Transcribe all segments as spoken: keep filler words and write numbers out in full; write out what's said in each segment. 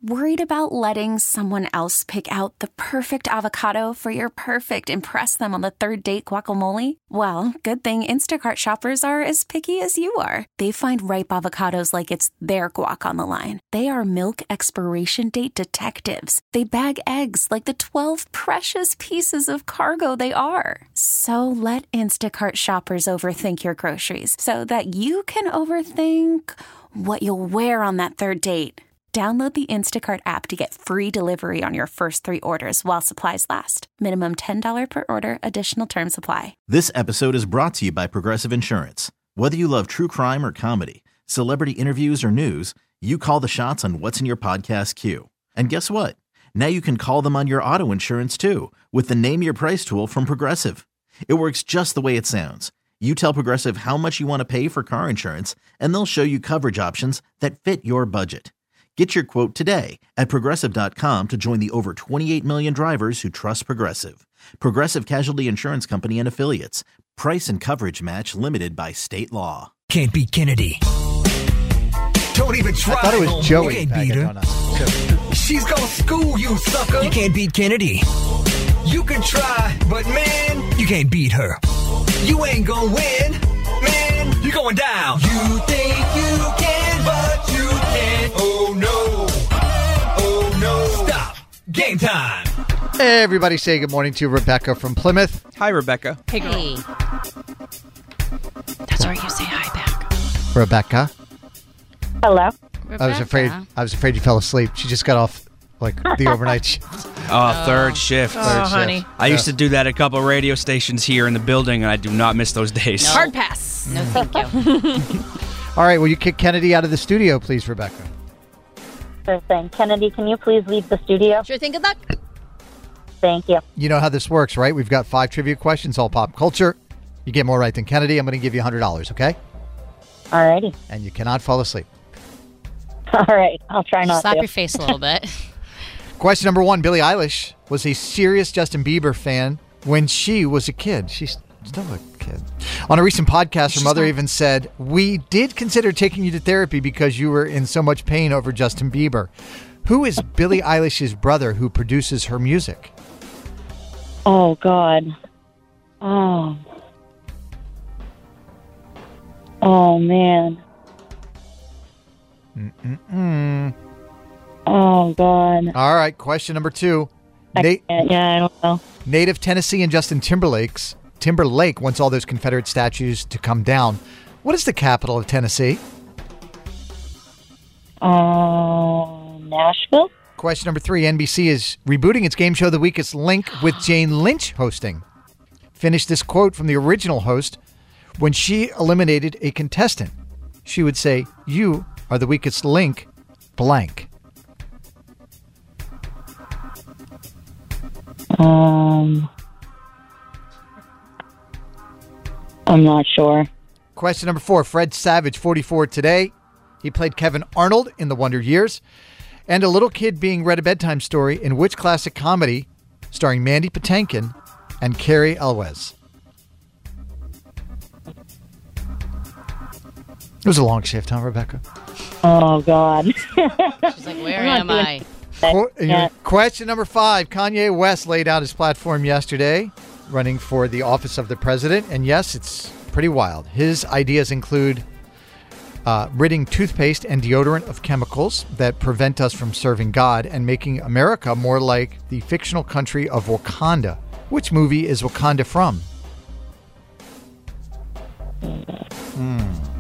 Worried about letting someone else pick out the perfect avocado for your perfect impress them on the third date guacamole? Well, good thing Instacart shoppers are as picky as you are. They find ripe avocados like it's their guac on the line. They are milk expiration date detectives. They bag eggs like the twelve precious pieces of cargo they are. So let Instacart shoppers overthink your groceries so that you can overthink what you'll wear on that third date. Download the Instacart app to get free delivery on your first three orders while supplies last. Minimum ten dollars per order. Additional terms apply. This episode is brought to you by Progressive Insurance. Whether you love true crime or comedy, celebrity interviews or news, you call the shots on what's in your podcast queue. And guess what? Now you can call them on your auto insurance too with the Name Your Price tool from Progressive. It works just the way it sounds. You tell Progressive how much you want to pay for car insurance, and they'll show you coverage options that fit your budget. Get your quote today at Progressive dot com to join the over twenty-eight million drivers who trust Progressive. Progressive Casualty Insurance Company and Affiliates. Price and coverage match limited by state law. Can't beat Kennedy. Don't even try. I thought it was Joey. You can't beat her. She's gonna school you, sucker. You can't beat Kennedy. You can try, but man, you can't beat her. You ain't gonna win, man. You're going down. You think you can, but you can't. Oh no. Oh no. Stop. Game time. Hey, everybody say good morning to Rebecca from Plymouth. Hi, Rebecca. Hey, girl. Hey. That's where you say hi back. Rebecca. Hello. Rebecca. I was afraid. I was afraid you fell asleep. She just got off like the overnight shift. Oh, third shift. Oh, Third shift. honey. I used to do that at a couple of radio stations here in the building, and I do not miss those days. No. Hard pass. No, thank you. All right, will you kick Kennedy out of the studio, please, Rebecca? Sure thing. Kennedy, can you please leave the studio? Sure thing. Good luck. Thank you. You know how this works, right? We've got five trivia questions, all pop culture. You get more right than Kennedy. I'm going to give you one hundred dollars, okay? All righty. And you cannot fall asleep. All right. I'll try not Slap to. your face a little bit. Question number one. Billie Eilish was a serious Justin Bieber fan when she was a kid. She's still a kid. On a recent podcast, her mother even said, "We did consider taking you to therapy because you were in so much pain over Justin Bieber." Who is Billie Eilish's brother who produces her music? Oh, God. Oh. Oh, man. Mm-mm-mm. Oh, God. All right, question number two. I Na- can't- yeah, I don't know. native Tennessee and Justin Timberlake's Timberlake wants all those Confederate statues to come down. What is the capital of Tennessee? Oh, Nashville? Question number three. N B C is rebooting its game show The Weakest Link with Jane Lynch hosting. Finish this quote from the original host. When she eliminated a contestant, she would say, "You are the weakest link, blank." Um, I'm not sure. Question number four. Fred Savage, forty-four today. He played Kevin Arnold in The Wonder Years. And a little kid being read a bedtime story in which classic comedy starring Mandy Patinkin and Carrie Elwes? It was a long shift, huh, Rebecca? Oh, God. She's like, where am I? Qu- Yeah. Question number five. Kanye West laid out his platform yesterday, running for the office of the president. And yes, it's pretty wild. His ideas include uh, ridding toothpaste and deodorant of chemicals that prevent us from serving God and making America more like the fictional country of Wakanda. Which movie is Wakanda from? Hmm.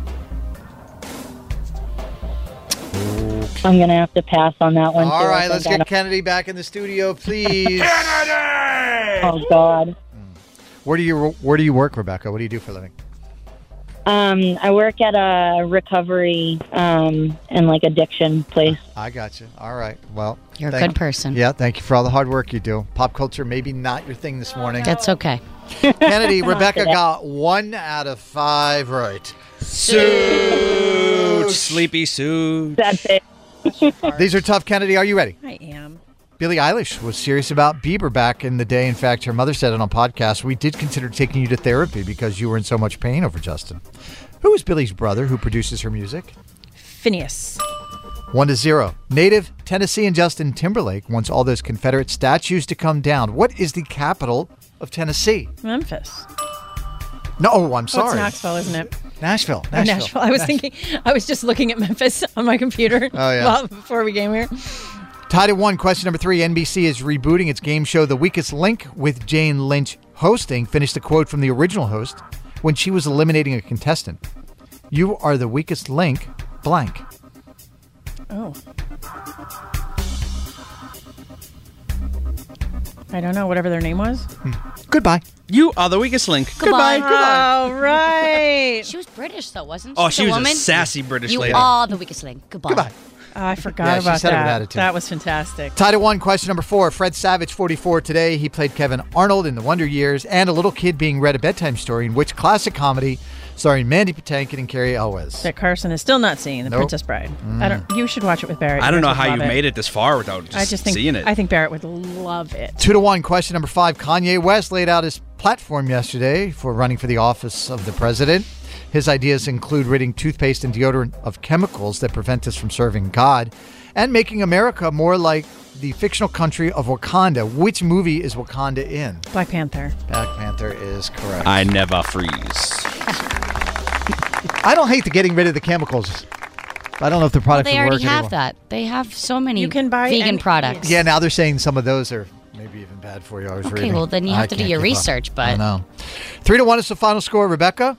I'm going to have to pass on that one. All too. right, I let's think I get Kennedy back in the studio, please. don't- Oh, God. Where do you Where do you work, Rebecca? What do you do for a living? Um, I work at a recovery um, and like addiction place. I got you. All right. Well, You're a thank- good person. Yeah, thank you for all the hard work you do. Pop culture, maybe not your thing this morning. That's okay. Kennedy, Rebecca today. got one out of five right. Suit. Sleepy suit. That's it. These are tough, Kennedy. Are you ready? I am. Billie Eilish was serious about Bieber back in the day. In fact, her mother said it on podcast. We did consider taking you to therapy because you were in so much pain over Justin. Who is Billie's brother who produces her music? Phineas. One to zero. Native Tennessean Justin Timberlake wants all those Confederate statues to come down. What is the capital of Tennessee? Memphis. No, oh, I'm Oh, sorry. it's Knoxville, isn't it? Nashville. Or Nashville. Nashville. I was thinking, I was just looking at Memphis on my computer Oh, yeah. while, before we came here. Tied at one. Question number three. N B C is rebooting its game show The Weakest Link with Jane Lynch hosting. Finish the quote from the original host when she was eliminating a contestant. You are the weakest link, blank. Oh. I don't know, whatever their name was. Goodbye. You are the weakest link. Goodbye. Oh, right. She was British, though, wasn't Oh, she? she The was woman? a sassy British You lady. are the weakest link. Goodbye. Goodbye. Oh, I forgot Yeah, she about said it with that. attitude. That was fantastic. Tied at one. Question number four. Fred Savage, forty-four today. He played Kevin Arnold in The Wonder Years and a little kid being read a bedtime story in which classic comedy starring Mandy Patinkin and Carrie Elwes? That Carson is still not seeing The Nope. Princess Bride. I don't. You should watch it with Barrett. I You don't guys know would how love you it. made it this far without just, I just think seeing it. I think Barrett would love it. Two to one. Question number five. Kanye West laid out his platform yesterday for running for the office of the president. His ideas include ridding toothpaste and deodorant of chemicals that prevent us from serving God and making America more like the fictional country of Wakanda. Which movie is Wakanda in? Black Panther. Black Panther is correct. I never freeze. I don't hate the getting rid of the chemicals. I don't know if the Well, product they would already work have anymore. that. They have so many You can buy vegan any- products. Yeah, now they're saying some of those are maybe even bad for you. I was Okay, reading. well, then you I have to do can't your keep up. research, I but know. Three to one is the final score. Rebecca?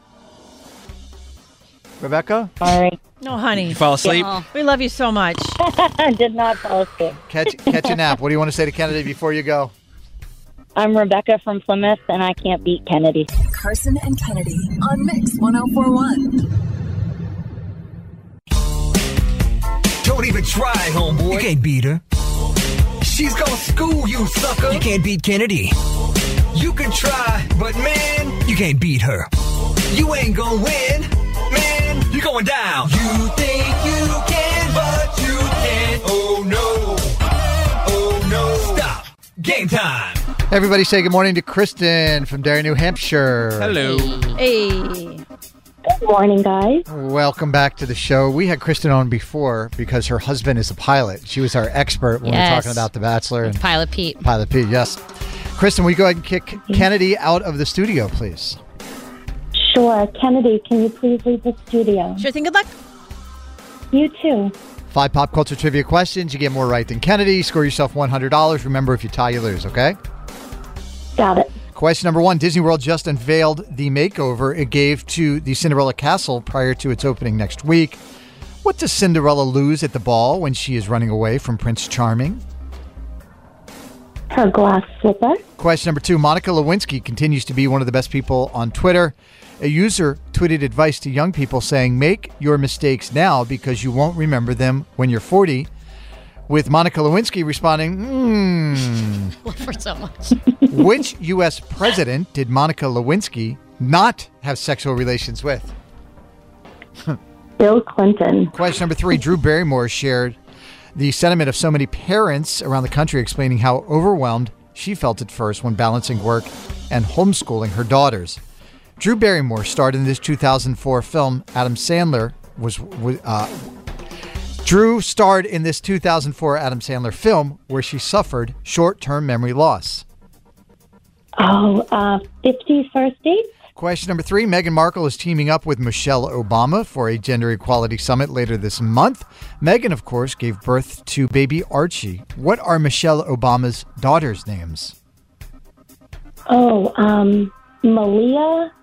Rebecca? Sorry. No, honey. You fall asleep? Oh. We love you so much. I did not fall asleep. Catch, catch a nap. What do you want to say to Kennedy before you go? I'm Rebecca from Plymouth, and I can't beat Kennedy. Carson and Kennedy on Mix one oh four one. Don't even try, homeboy. You can't beat her. She's gonna school you, sucker. You can't beat Kennedy. You can try, but man, you can't beat her. You ain't gonna win, man. You're going down. You think you can, but you can't. Oh no. Oh no. Stop. Game time. Everybody say good morning to Kristen from Derry, New Hampshire. Hello. Hey. Good morning, guys. Welcome back to the show. We had Kristen on before because her husband is a pilot. She was our expert when we were Yes. talking about The Bachelor and Pilot Pete. Pilot Pete. Yes. Kristen, will you go ahead and kick Kennedy out of the studio, please? Sure. Kennedy, can you please leave the studio? Sure thing. Good luck. You too. Five pop culture trivia questions. You get more right than Kennedy. Score yourself one hundred dollars. Remember, if you tie, you lose, okay? Got it. Question number one. Disney World just unveiled the makeover it gave to the Cinderella Castle prior to its opening next week. What does Cinderella lose at the ball when she is running away from Prince Charming? Her glass slipper. Question number two. Monica Lewinsky continues to be one of the best people on Twitter. A user tweeted advice to young people saying, make your mistakes now because you won't remember them when you're forty. With Monica Lewinsky responding, hmm, Love her so much. which U S president did Monica Lewinsky not have sexual relations with? Bill Clinton. Question number three. Drew Barrymore shared the sentiment of so many parents around the country explaining how overwhelmed she felt at first when balancing work and homeschooling her daughters. Drew Barrymore starred in this two thousand four film. Adam Sandler was... Uh, Drew starred in this two thousand four Adam Sandler film where she suffered short-term memory loss. Oh, uh, fifty First Dates. Question number three. Meghan Markle is teaming up with Michelle Obama for a gender equality summit later this month. Meghan, of course, gave birth to baby Archie. What are Michelle Obama's daughters' names? Oh, um, Malia.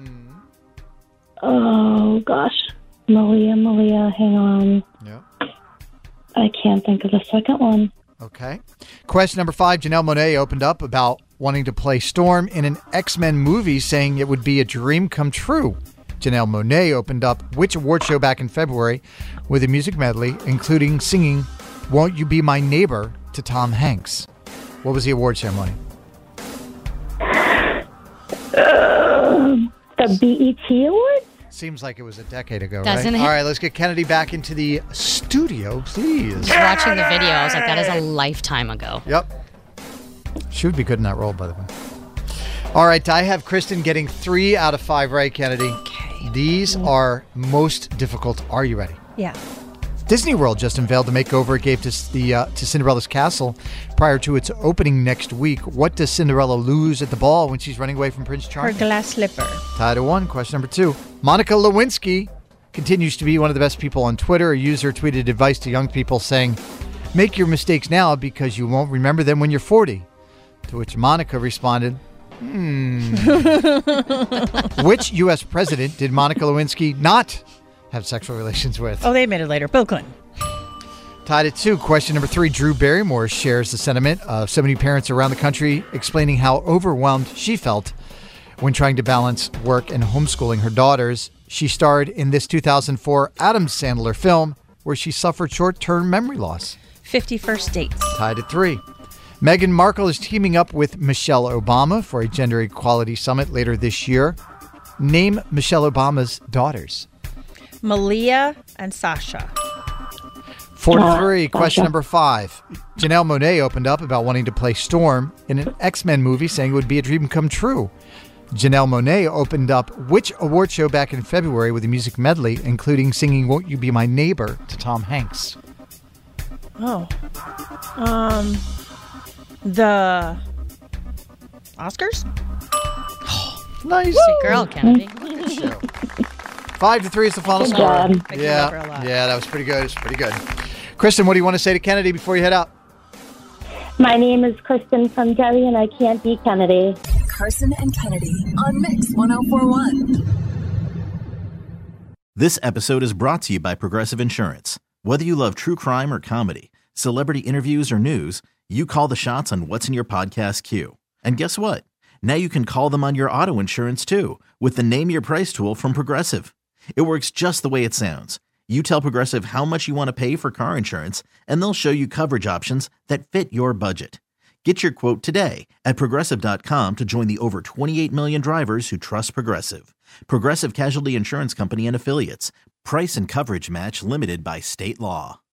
Oh, gosh. Malia, Malia, hang on. Yeah. I can't think of the second one. Okay. Question number five. Janelle Monáe opened up about wanting to play Storm in an X-Men movie, saying it would be a dream come true. Janelle Monáe opened up which award show back in February with a music medley, including singing Won't You Be My Neighbor to Tom Hanks. What was the award ceremony? Uh, the B E T Awards? Seems like it was a decade ago, Doesn't right? it? All right, let's get Kennedy back into the studio, please. Just watching the video, I was like, that is a lifetime ago. Yep. She would be good in that role, by the way. All right, I have Kristen getting three out of five right, Kennedy. Okay. These are most difficult. Are you ready? Yeah. Disney World just unveiled the makeover it gave to the uh, to Cinderella's castle prior to its opening next week. What does Cinderella lose at the ball when she's running away from Prince Her Charming? glass slipper. Tied to one. Question number two. Monica Lewinsky continues to be one of the best people on Twitter. A user tweeted advice to young people saying, "Make your mistakes now because you won't remember them when you're forty." To which Monica responded, hmm. Which U S president did Monica Lewinsky not have sexual relations with? Oh, they admitted later. Bill Clinton. Tied at two. Question number three. Drew Barrymore shares the sentiment of so many parents around the country explaining how overwhelmed she felt when trying to balance work and homeschooling her daughters. She starred in this two thousand four Adam Sandler film where she suffered short-term memory loss. fifty First Dates. Tied at three. Meghan Markle is teaming up with Michelle Obama for a gender equality summit later this year. Name Michelle Obama's daughters. Malia and Sasha. Four to Uh, three. Question gotcha. number five. Janelle Monáe opened up about wanting to play Storm in an X-Men movie, saying it would be a dream come true. Janelle Monáe opened up which award show back in February with a music medley, including singing Won't You Be My Neighbor to Tom Hanks? Oh. Um. The Oscars? Nice. Good girl, Kennedy. Five to three is the final Good score. job. I do love her a Yeah, lot. yeah, that was pretty good. It was pretty good. Kristen, what do you want to say to Kennedy before you head out? My name is Kristen from Debbie, and I can't beat Kennedy. Carson and Kennedy on Mix ten forty-one. This episode is brought to you by Progressive Insurance. Whether you love true crime or comedy, celebrity interviews or news, you call the shots on what's in your podcast queue. And guess what? Now you can call them on your auto insurance too with the Name Your Price tool from Progressive. It works just the way it sounds. You tell Progressive how much you want to pay for car insurance, and they'll show you coverage options that fit your budget. Get your quote today at Progressive dot com to join the over twenty-eight million drivers who trust Progressive. Progressive Casualty Insurance Company and Affiliates. Price and coverage match limited by state law.